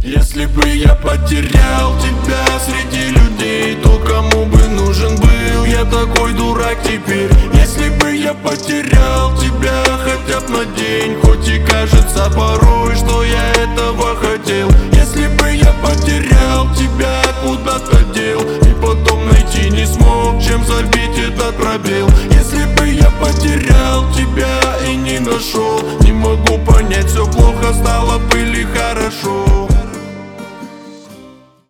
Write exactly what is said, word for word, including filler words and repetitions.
Если бы я потерял тебя среди людей, то кому бы нужен был я такой дурак теперь? Если бы я потерял